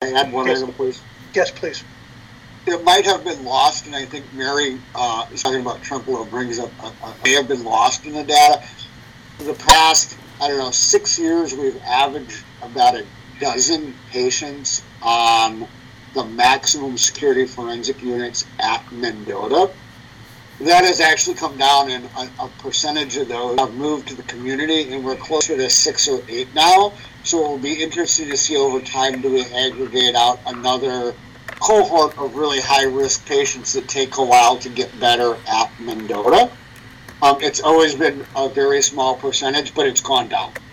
I add one item, please? Yes, please. It might have been lost, and I think Mary is talking about Trempealeau brings up, may have been lost in the data. For the past, 6 years, we've averaged about a dozen patients on the maximum security forensic units at Mendota. That has actually come down, and a percentage of those have moved to the community, and we're closer to 6 or 8 now. So it will be interesting to see over time, do we aggregate out another cohort of really high-risk patients that take a while to get better at Mendota. It's always been a very small percentage, but it's gone down.